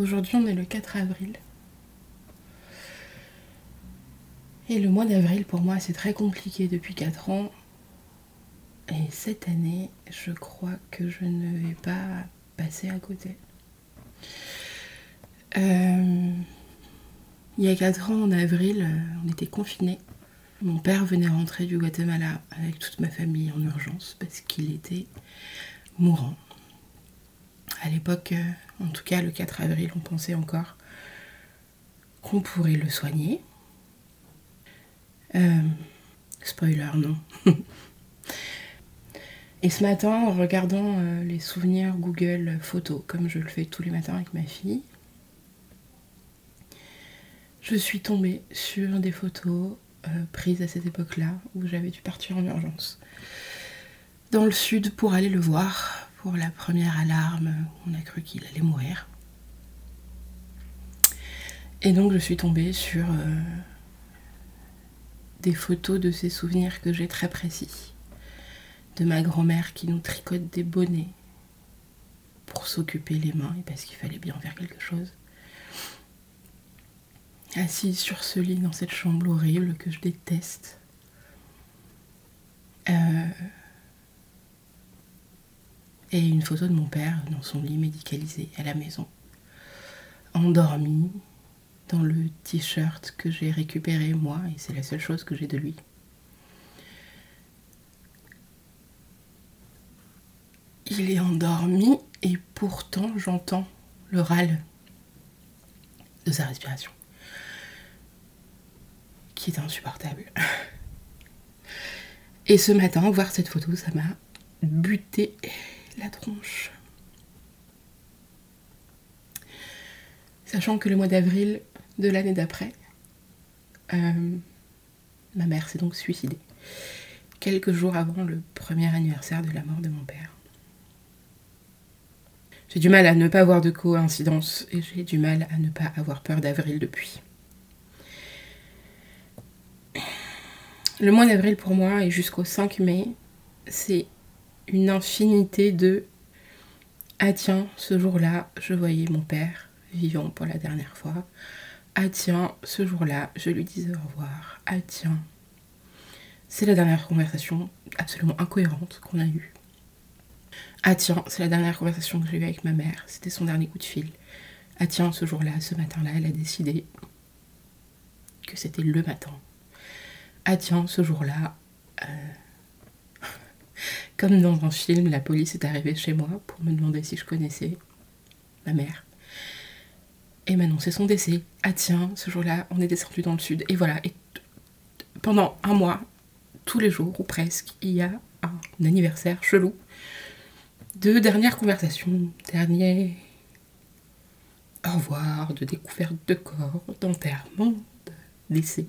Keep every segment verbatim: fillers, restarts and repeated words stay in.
Aujourd'hui, on est le quatre avril. Et le mois d'avril, pour moi, c'est très compliqué depuis quatre ans. Et cette année, je crois que je ne vais pas passer à côté. Euh, il y a quatre ans, en avril, on était confinés. Mon père venait rentrer du Guatemala avec toute ma famille en urgence parce qu'il était mourant. À l'époque, en tout cas le quatre avril, on pensait encore qu'on pourrait le soigner. Euh, spoiler, non. Et ce matin, en regardant euh, les souvenirs Google Photos, comme je le fais tous les matins avec ma fille, je suis tombée sur des photos euh, prises à cette époque-là, où j'avais dû partir en urgence dans le sud pour aller le voir, pour la première alarme, on a cru qu'il allait mourir. Et donc je suis tombée sur euh, des photos de ces souvenirs que j'ai très précis. De ma grand-mère qui nous tricote des bonnets pour s'occuper les mains et parce qu'il fallait bien faire quelque chose. Assise sur ce lit dans cette chambre horrible que je déteste. Euh... Et une photo de mon père dans son lit médicalisé à la maison. Endormi dans le t-shirt que j'ai récupéré moi et c'est la seule chose que j'ai de lui. Il est endormi et pourtant j'entends le râle de sa respiration, qui est insupportable. Et ce matin, voir cette photo, ça m'a buté la tronche. Sachant que le mois d'avril de l'année d'après, euh, ma mère s'est donc suicidée. Quelques jours avant le premier anniversaire de la mort de mon père. J'ai du mal à ne pas voir de coïncidence et j'ai du mal à ne pas avoir peur d'avril depuis. Le mois d'avril pour moi et jusqu'au cinq mai, c'est une infinité de « Ah tiens, ce jour-là, je voyais mon père vivant pour la dernière fois. Ah tiens, ce jour-là, je lui disais au revoir. Ah tiens, c'est la dernière conversation absolument incohérente qu'on a eue. Ah tiens, c'est la dernière conversation que j'ai eue avec ma mère. C'était son dernier coup de fil. Ah tiens, ce jour-là, ce matin-là, elle a décidé que c'était le matin. Ah tiens, ce jour-là, euh... comme dans un film, la police est arrivée chez moi pour me demander si je connaissais ma mère. Et m'annoncer son décès. Ah tiens, ce jour-là, on est descendu dans le sud. Et voilà, et t- pendant un mois, tous les jours, ou presque, il y a un anniversaire chelou. De dernières conversations, dernier au revoir, de découverte de corps, d'enterrement, de décès.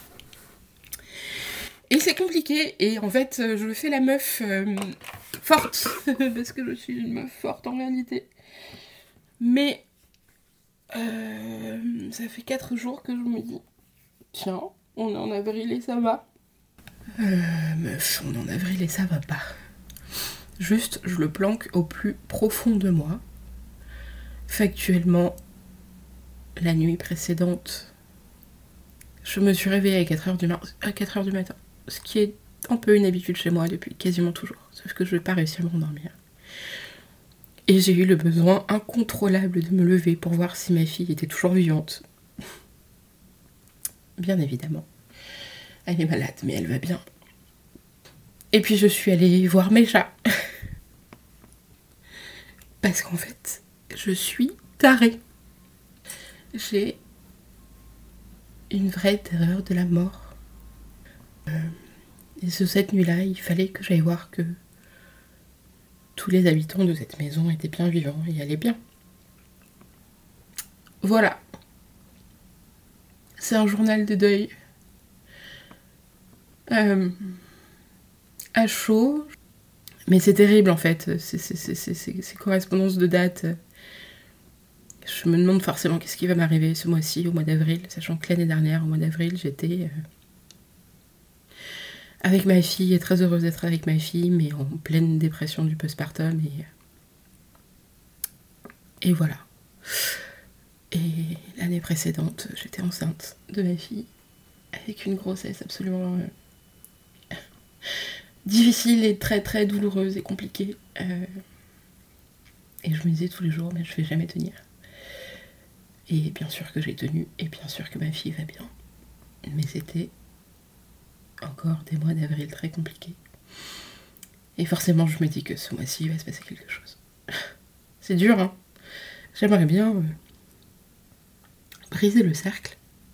Et c'est compliqué, et en fait, je fais la meuf euh, forte, parce que je suis une meuf forte en réalité. Mais euh, ça fait quatre jours que je me dis, tiens, on est en avril et ça va. Euh, meuf, on est en avril et ça va pas. Juste, je le planque au plus profond de moi. Factuellement, la nuit précédente, je me suis réveillée à quatre heures du, ma- à quatre heures du matin. Ce qui est un peu une habitude chez moi depuis quasiment toujours. Sauf que je n'ai pas réussi à m'endormir. Et j'ai eu le besoin incontrôlable de me lever pour voir si ma fille était toujours vivante. Bien évidemment. Elle est malade, mais elle va bien. Et puis je suis allée voir mes chats. Parce qu'en fait, je suis tarée. J'ai une vraie terreur de la mort. Euh, et ce, cette nuit-là, il fallait que j'aille voir que tous les habitants de cette maison étaient bien vivants et allaient bien. Voilà. C'est un journal de deuil. Euh, à chaud. Mais c'est terrible en fait, ces, ces, ces, ces, ces correspondances de dates. Je me demande forcément qu'est-ce qui va m'arriver ce mois-ci, au mois d'avril, sachant que l'année dernière, au mois d'avril, j'étais euh, avec ma fille, et très heureuse d'être avec ma fille, mais en pleine dépression du postpartum, et, et voilà. Et l'année précédente, j'étais enceinte de ma fille, avec une grossesse absolument euh, difficile et très très douloureuse et compliquée. Euh, et je me disais tous les jours, mais je vais jamais tenir. Et bien sûr que j'ai tenu, et bien sûr que ma fille va bien. Mais c'était encore des mois d'avril très compliqués. Et forcément, je me dis que ce mois-ci, il va se passer quelque chose. C'est dur, hein. J'aimerais bien euh, briser le cercle.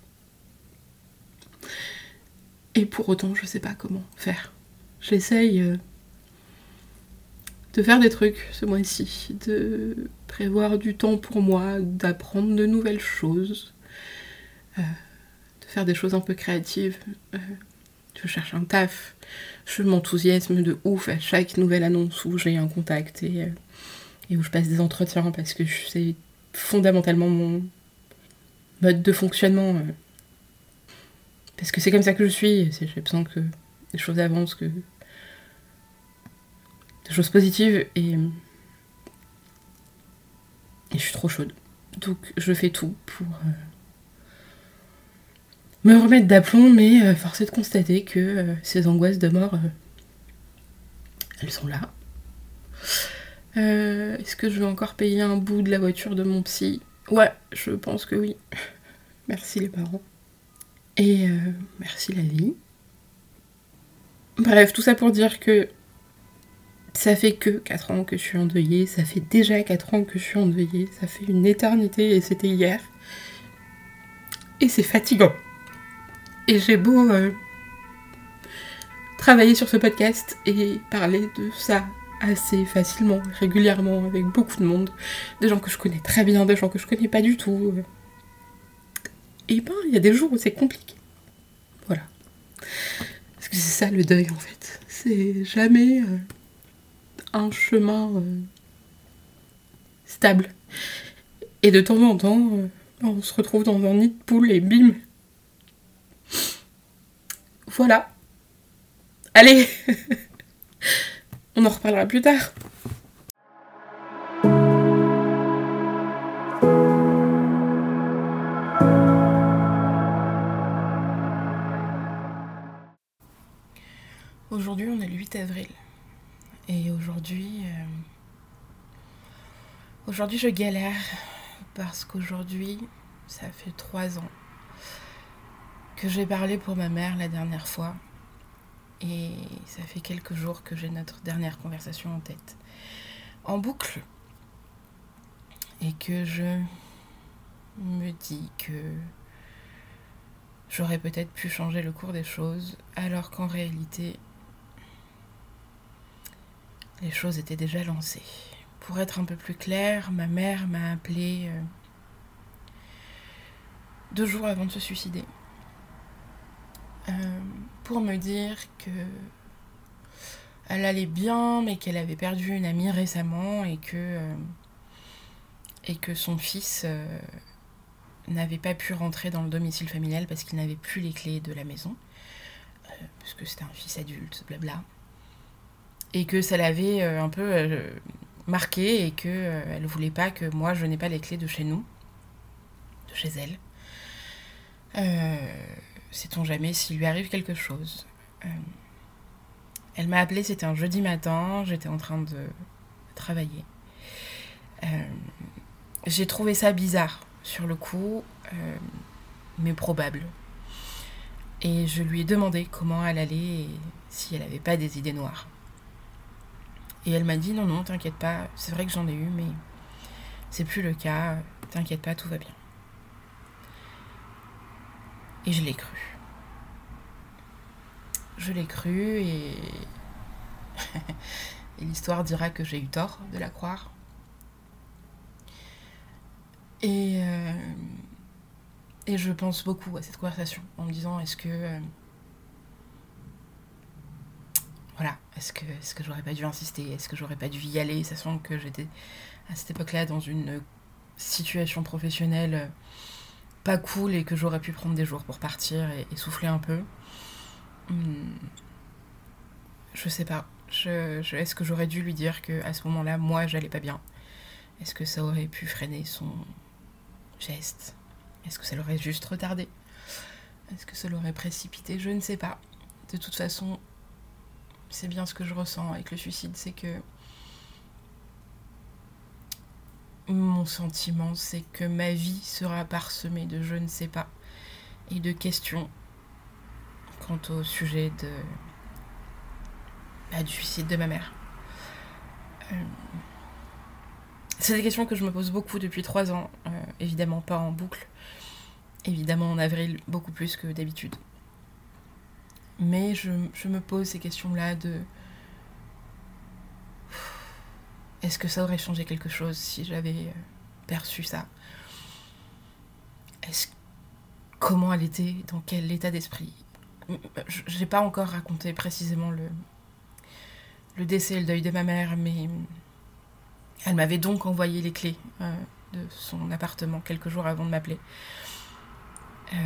Et pour autant, je sais pas comment faire. J'essaye euh, de faire des trucs ce mois-ci, de prévoir du temps pour moi, d'apprendre de nouvelles choses, euh, de faire des choses un peu créatives. Euh, je cherche un taf, je m'enthousiasme de ouf à chaque nouvelle annonce où j'ai un contact et, euh, et où je passe des entretiens parce que c'est fondamentalement mon mode de fonctionnement. Euh, parce que c'est comme ça que je suis, j'ai besoin que les choses avancent, que des choses positives et, et je suis trop chaude. Donc je fais tout pour euh, me remettre d'aplomb, mais euh, force est de constater que euh, ces angoisses de mort, euh, elles sont là. Euh, est-ce que je vais encore payer un bout de la voiture de mon psy ? Ouais, je pense que oui. Merci les parents. Et euh, merci la vie. Bref, tout ça pour dire que ça fait que quatre ans que je suis endeuillée, ça fait déjà quatre ans que je suis endeuillée, ça fait une éternité et c'était hier. Et c'est fatigant. Et j'ai beau euh, travailler sur ce podcast et parler de ça assez facilement, régulièrement, avec beaucoup de monde, des gens que je connais très bien, des gens que je connais pas du tout. Et ben, il y a des jours où c'est compliqué. Voilà. Parce que c'est ça le deuil en fait. C'est jamais euh, un chemin euh, stable. Et de temps en temps, euh, on se retrouve dans un nid de poule et bim. Voilà. Allez. On en reparlera plus tard. Aujourd'hui, on est le huit avril. Et aujourd'hui... Euh... Aujourd'hui, je galère. Parce qu'aujourd'hui, ça fait trois ans que j'ai parlé pour ma mère la dernière fois. Et ça fait quelques jours que j'ai notre dernière conversation en tête. En boucle. Et que je me dis que j'aurais peut-être pu changer le cours des choses, alors qu'en réalité, les choses étaient déjà lancées. Pour être un peu plus clair, ma mère m'a appelée euh, deux jours avant de se suicider euh, pour me dire que elle allait bien, mais qu'elle avait perdu une amie récemment et que euh, et que son fils euh, n'avait pas pu rentrer dans le domicile familial parce qu'il n'avait plus les clés de la maison, euh, parce que c'était un fils adulte, blabla, et que ça l'avait euh, un peu euh, marqué et que euh, elle voulait pas que moi je n'ai pas les clés de chez nous, de chez elle. Euh, sait-on jamais s'il lui arrive quelque chose. Euh, elle m'a appelée, c'était un jeudi matin, j'étais en train de travailler. Euh, j'ai trouvé ça bizarre sur le coup, euh, mais probable. Et je lui ai demandé comment elle allait et si elle avait pas des idées noires. Et elle m'a dit non, non, t'inquiète pas, c'est vrai que j'en ai eu, mais c'est plus le cas, t'inquiète pas, tout va bien. Et je l'ai cru. Je l'ai cru et... et l'histoire dira que j'ai eu tort de la croire. Et, euh... et je pense beaucoup à cette conversation en me disant est-ce que... Euh... Voilà, est-ce que, est-ce que j'aurais pas dû insister ? Est-ce que j'aurais pas dû y aller ? Sachant que j'étais à cette époque-là dans une situation professionnelle pas cool et que j'aurais pu prendre des jours pour partir et, et souffler un peu. Hum, je sais pas. Je, je, est-ce que j'aurais dû lui dire qu'à ce moment-là, moi, j'allais pas bien ? Est-ce que ça aurait pu freiner son, geste? Est-ce que ça l'aurait juste retardé? Est-ce que ça l'aurait précipité? Je ne sais pas. De toute façon, c'est bien ce que je ressens avec le suicide, c'est que mon sentiment, c'est que ma vie sera parsemée de je ne sais pas et de questions quant au sujet de bah, du suicide de ma mère. Euh... C'est des questions que je me pose beaucoup depuis trois ans, euh, évidemment pas en boucle, évidemment en avril beaucoup plus que d'habitude. Mais je, je me pose ces questions-là de... Est-ce que ça aurait changé quelque chose si j'avais perçu ça? Est-ce... Comment elle était? Dans quel état d'esprit? Je n'ai pas encore raconté précisément le, le décès et le deuil de ma mère, mais elle m'avait donc envoyé les clés euh, de son appartement quelques jours avant de m'appeler. Euh,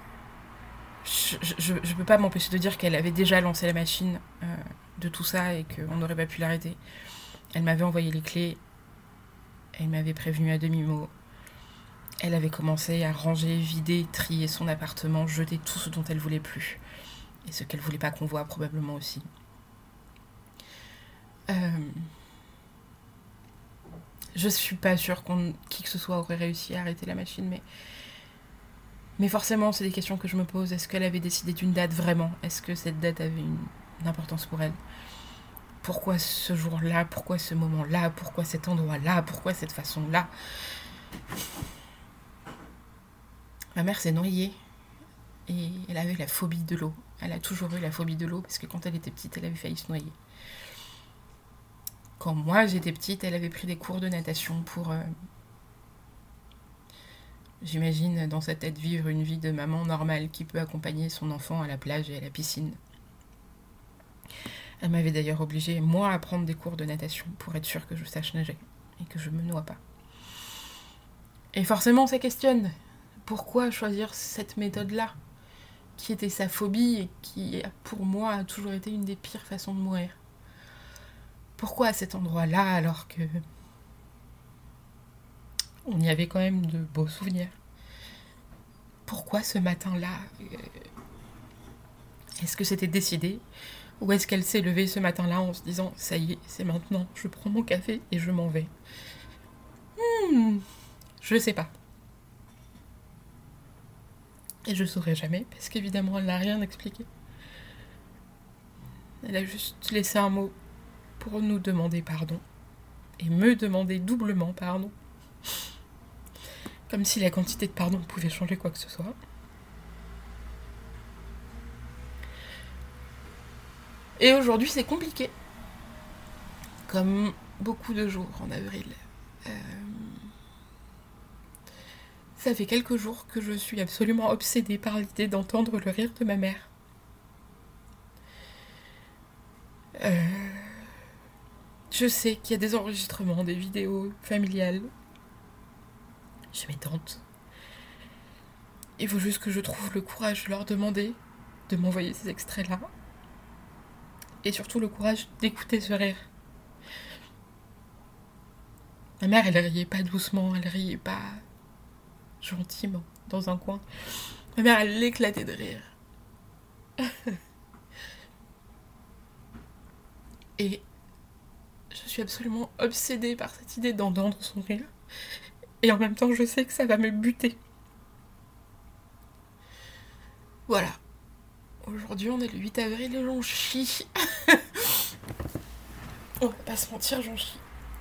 je ne peux pas m'empêcher de dire qu'elle avait déjà lancé la machine euh, de tout ça et qu'on n'aurait pas pu l'arrêter. Elle m'avait envoyé les clés, elle m'avait prévenu à demi-mot. Elle avait commencé à ranger, vider, trier son appartement, jeter tout ce dont elle voulait plus. Et ce qu'elle voulait pas qu'on voit probablement aussi. Euh... Je suis pas sûre qu'on qui que ce soit aurait réussi à arrêter la machine, mais... Mais forcément, c'est des questions que je me pose. Est-ce qu'elle avait décidé d'une date vraiment? Est-ce que cette date avait une, une importance pour elle? Pourquoi ce jour-là? Pourquoi ce moment-là? Pourquoi cet endroit-là? Pourquoi cette façon-là? Ma mère s'est noyée et elle avait la phobie de l'eau. Elle a toujours eu la phobie de l'eau parce que quand elle était petite, elle avait failli se noyer. Quand moi j'étais petite, elle avait pris des cours de natation pour, euh, j'imagine, dans sa tête, vivre une vie de maman normale qui peut accompagner son enfant à la plage et à la piscine. Elle m'avait d'ailleurs obligée, moi, à prendre des cours de natation pour être sûre que je sache nager et que je me noie pas. Et forcément, ça questionne. Pourquoi choisir cette méthode-là, qui était sa phobie et qui, pour moi, a toujours été une des pires façons de mourir? Pourquoi à cet endroit-là, alors que on y avait quand même de beaux souvenirs? Pourquoi ce matin-là? Est-ce que c'était décidé? Ou est-ce qu'elle s'est levée ce matin-là en se disant « Ça y est, c'est maintenant, je prends mon café et je m'en vais ». Hmm, je sais pas. Et je saurai jamais, parce qu'évidemment, elle n'a rien expliqué. Elle a juste laissé un mot pour nous demander pardon. Et me demander doublement pardon. Comme si la quantité de pardon pouvait changer quoi que ce soit. Et aujourd'hui, c'est compliqué. Comme beaucoup de jours en avril. Euh... Ça fait quelques jours que je suis absolument obsédée par l'idée d'entendre le rire de ma mère. Euh... Je sais qu'il y a des enregistrements, des vidéos familiales. Chez mes tantes. Il faut juste que je trouve le courage de leur demander de m'envoyer ces extraits-là. Et surtout le courage d'écouter ce rire. Ma mère, elle riait pas doucement, elle riait pas gentiment dans un coin. Ma mère, elle éclatait de rire. Et je suis absolument obsédée par cette idée d'entendre son rire. Et en même temps, je sais que ça va me buter. Voilà. Aujourd'hui, on est le huit avril et j'en chie. On va pas se mentir, j'en chie.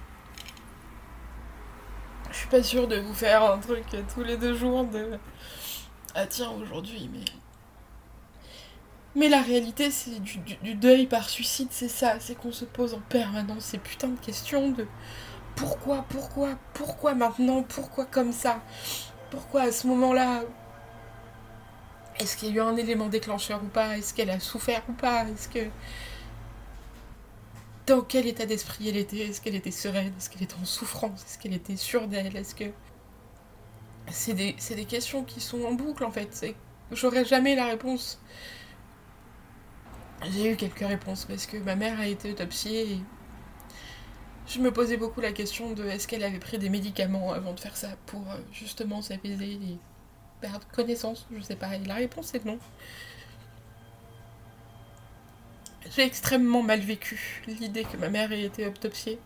Je suis pas sûre de vous faire un truc tous les deux jours de... Ah tiens, aujourd'hui, mais... Mais la réalité, c'est du, du, du deuil par suicide, c'est ça. C'est qu'on se pose en permanence ces putains de questions de... Pourquoi, pourquoi, pourquoi maintenant, pourquoi comme ça? Pourquoi à ce moment-là? Est-ce qu'il y a eu un élément déclencheur ou pas? Est-ce qu'elle a souffert ou pas? Est-ce que... Dans quel état d'esprit elle était? Est-ce qu'elle était sereine? Est-ce qu'elle était en souffrance? Est-ce qu'elle était sûre d'elle? Est-ce que... C'est des, c'est des questions qui sont en boucle, en fait. C'est... J'aurais jamais la réponse. J'ai eu quelques réponses, parce que ma mère a été autopsiée et... Je me posais beaucoup la question de est-ce qu'elle avait pris des médicaments avant de faire ça pour euh, justement s'apaiser et perdre connaissance, je sais pas. Et la réponse est non. J'ai extrêmement mal vécu l'idée que ma mère ait été autopsiée.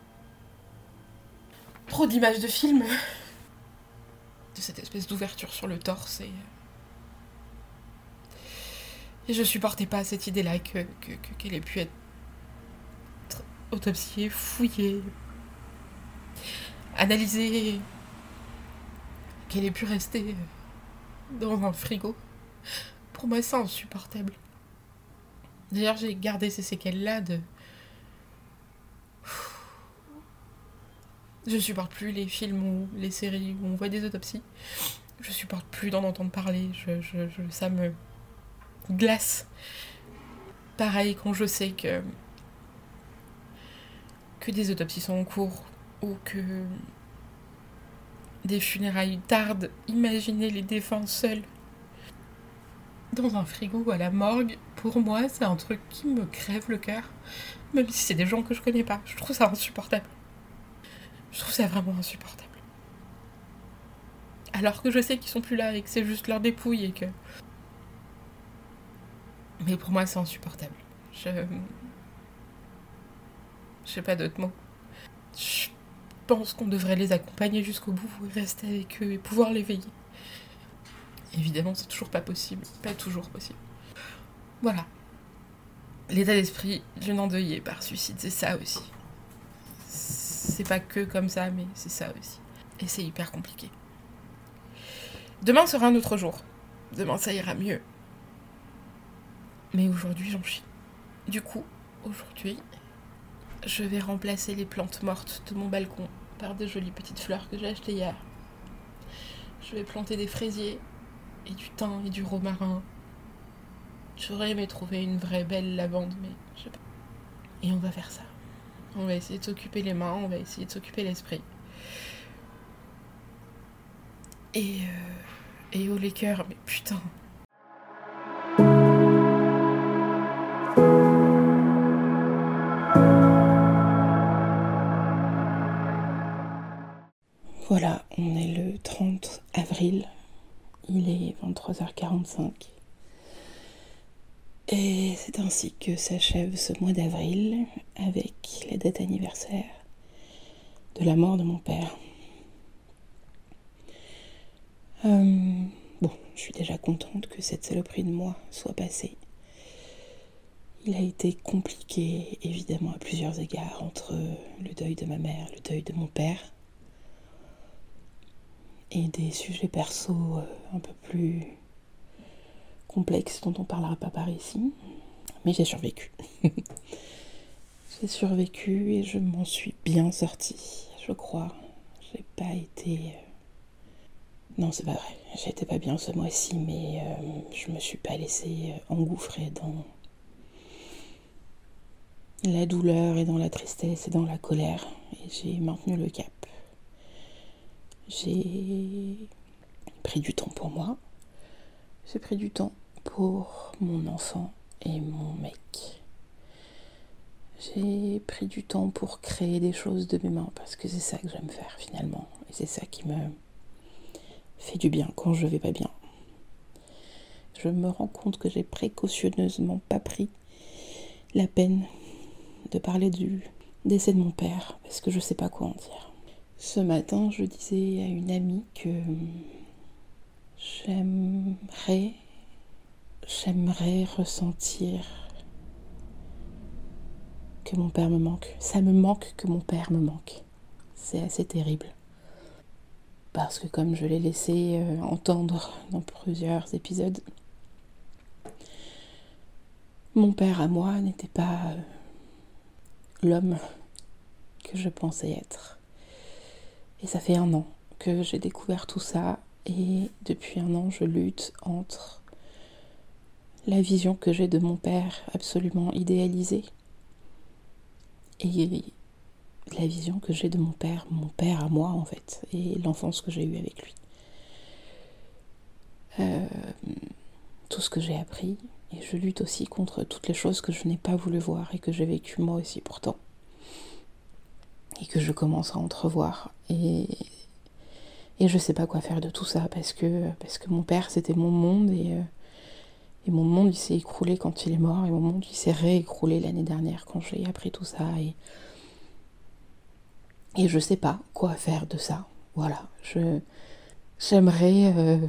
Trop d'images de films, de cette espèce d'ouverture sur le torse et... Et je supportais pas cette idée-là que, que, que, qu'elle ait pu être autopsiée, fouillée, analysée, qu'elle ait pu rester dans un frigo. Pour moi, c'est insupportable. D'ailleurs, j'ai gardé ces séquelles-là de... Je supporte plus les films ou les séries où on voit des autopsies. Je supporte plus d'en entendre parler. Je, je, je, ça me glace. Pareil quand je sais que que des autopsies sont en cours ou que des funérailles tardent. Imaginez les défunts seuls dans un frigo ou à la morgue. Pour moi, c'est un truc qui me crève le cœur. Même si c'est des gens que je connais pas. Je trouve ça insupportable. Je trouve ça vraiment insupportable. Alors que je sais qu'ils sont plus là et que c'est juste leur dépouille et que... Mais pour moi, c'est insupportable. Je... Je sais pas d'autres mots. Je pense qu'on devrait les accompagner jusqu'au bout, rester avec eux et pouvoir les veiller. Évidemment, c'est toujours pas possible. Pas toujours possible. Voilà. L'état d'esprit d'une endeuillée par suicide, c'est ça aussi. C'est pas que comme ça, mais c'est ça aussi. Et c'est hyper compliqué. Demain sera un autre jour. Demain, ça ira mieux. Mais aujourd'hui, j'en chie. Du coup, aujourd'hui, je vais remplacer les plantes mortes de mon balcon par des jolies petites fleurs que j'ai achetées hier. Je vais planter des fraisiers et du thym et du romarin. J'aurais aimé trouver une vraie belle lavande, mais je sais pas. Et on va faire ça. On va essayer de s'occuper les mains, on va essayer de s'occuper l'esprit. Et... Euh, et oh les cœurs, mais putain. Voilà, on est le trente avril. Il est vingt-trois heures quarante-cinq. Et c'est ainsi que s'achève ce mois d'avril avec la date anniversaire de la mort de mon père. Euh, bon, je suis déjà contente que cette saloperie de mois soit passée. Il a été compliqué, évidemment, à plusieurs égards, entre le deuil de ma mère, le deuil de mon père, et des sujets perso un peu plus complexes dont on ne parlera pas par ici. Mais j'ai survécu. J'ai survécu et je m'en suis bien sortie, je crois. J'ai pas été... Non, c'est pas vrai. J'étais pas bien ce mois-ci, mais euh, je me suis pas laissée engouffrer dans la douleur et dans la tristesse et dans la colère. Et j'ai maintenu le cap. J'ai pris du temps pour moi. J'ai pris du temps pour mon enfant et mon mec. J'ai pris du temps pour créer des choses de mes mains parce que c'est ça que j'aime faire finalement. Et c'est ça qui me fait du bien quand je vais pas bien. Je me rends compte que j'ai précautionneusement pas pris la peine de parler du décès de mon père parce que je sais pas quoi en dire. Ce matin, je disais à une amie que j'aimerais, j'aimerais ressentir que mon père me manque. Ça me manque que mon père me manque. C'est assez terrible. Parce que comme je l'ai laissé euh, entendre dans plusieurs épisodes, mon père à moi n'était pas euh, l'homme que je pensais être. Et ça fait un an que j'ai découvert tout ça et depuis un an je lutte entre la vision que j'ai de mon père absolument idéalisée et la vision que j'ai de mon père, mon père à moi en fait, et l'enfance que j'ai eue avec lui. Euh, tout ce que j'ai appris, et je lutte aussi contre toutes les choses que je n'ai pas voulu voir et que j'ai vécues moi aussi pourtant. et que je commence à entrevoir. Et, et je sais pas quoi faire de tout ça parce que, parce que mon père, c'était mon monde et, euh, et mon monde, il s'est écroulé quand il est mort et mon monde, il s'est réécroulé l'année dernière quand j'ai appris tout ça. Et, et je sais pas quoi faire de ça. Voilà, je, j'aimerais euh,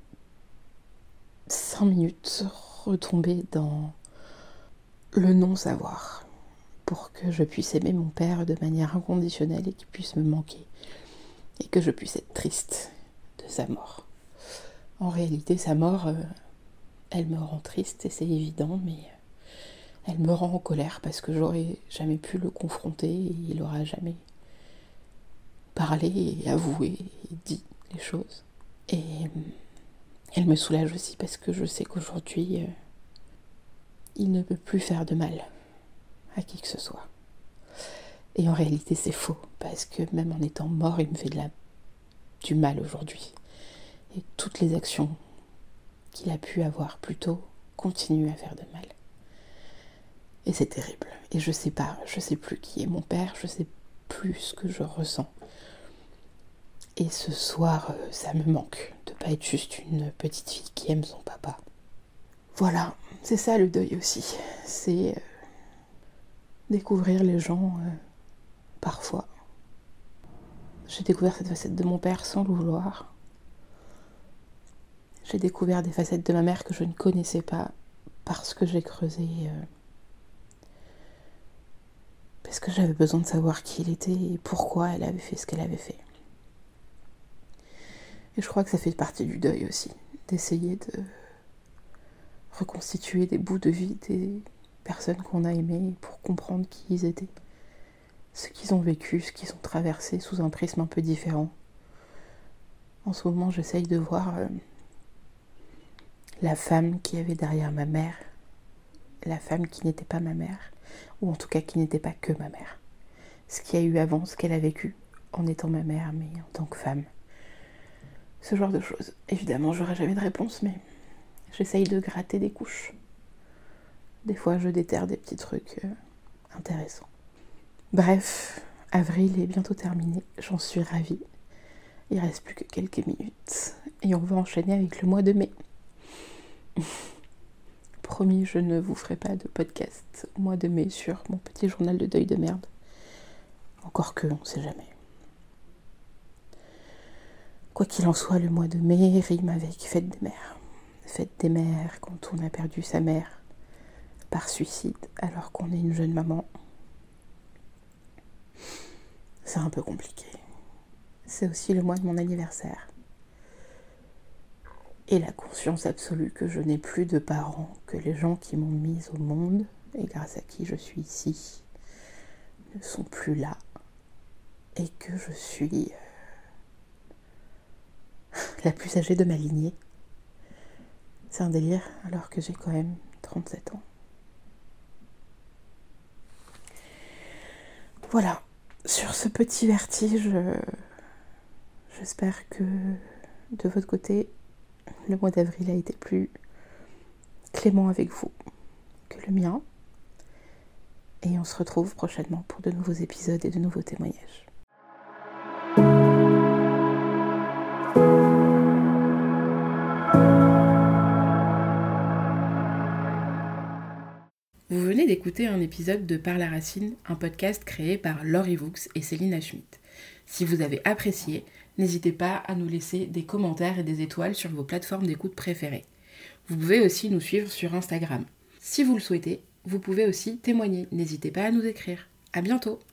cinq minutes retomber dans le non-savoir pour que je puisse aimer mon père de manière inconditionnelle et qu'il puisse me manquer et que je puisse être triste de sa mort. En réalité, sa mort, euh, elle me rend triste et c'est évident, mais elle me rend en colère parce que j'aurais jamais pu le confronter et il aura jamais parlé et avoué et dit les choses. Et elle me soulage aussi parce que je sais qu'aujourd'hui, euh, il ne peut plus faire de mal à qui que ce soit. Et en réalité, c'est faux, parce que même en étant mort, il me fait de la... du mal aujourd'hui. Et toutes les actions qu'il a pu avoir plus tôt continuent à faire de mal. Et c'est terrible. Et je sais pas, je sais plus qui est mon père, je sais plus ce que je ressens. Et ce soir, ça me manque de pas être juste une petite fille qui aime son papa. Voilà, c'est ça le deuil aussi. C'est euh, découvrir les gens euh, parfois. J'ai découvert cette facette de mon père sans le vouloir. J'ai découvert des facettes de ma mère que je ne connaissais pas parce que j'ai creusé, euh, parce que j'avais besoin de savoir qui il était et pourquoi elle avait fait ce qu'elle avait fait. Et je crois que ça fait partie du deuil aussi, d'essayer de reconstituer des bouts de vie des personnes qu'on a aimées pour comprendre qui ils étaient, ce qu'ils ont vécu, ce qu'ils ont traversé sous un prisme un peu différent. En ce moment, j'essaye de voir euh, la femme qui avait derrière ma mère, la femme qui n'était pas ma mère, ou en tout cas qui n'était pas que ma mère. Ce qu'il y a eu avant, ce qu'elle a vécu en étant ma mère, mais en tant que femme. Ce genre de choses. Évidemment, j'aurai jamais de réponse, mais j'essaye de gratter des couches. Des fois, je déterre des petits trucs euh, intéressants. Bref, avril est bientôt terminé, j'en suis ravie. Il reste plus que quelques minutes et on va enchaîner avec le mois de mai. Promis, je ne vous ferai pas de podcast au mois de mai sur mon petit journal de deuil de merde. Encore que, on sait jamais. Quoi qu'il en soit, le mois de mai rime avec fête des mères. Fête des mères quand on a perdu sa mère par suicide alors qu'on est une jeune maman. C'est un peu compliqué. C'est aussi le mois de mon anniversaire. Et la conscience absolue que je n'ai plus de parents, que les gens qui m'ont mise au monde, et grâce à qui je suis ici, ne sont plus là. Et que je suis la plus âgée de ma lignée. C'est un délire, alors que j'ai quand même trente-sept ans. Voilà, sur ce petit vertige, j'espère que de votre côté, le mois d'avril a été plus clément avec vous que le mien. Et on se retrouve prochainement pour de nouveaux épisodes et de nouveaux témoignages. Vous venez d'écouter un épisode de Par la Racine, un podcast créé par Laurie Vaux et Céline Schmitt. Si vous avez apprécié, n'hésitez pas à nous laisser des commentaires et des étoiles sur vos plateformes d'écoute préférées. Vous pouvez aussi nous suivre sur Instagram. Si vous le souhaitez, vous pouvez aussi témoigner. N'hésitez pas à nous écrire. À bientôt!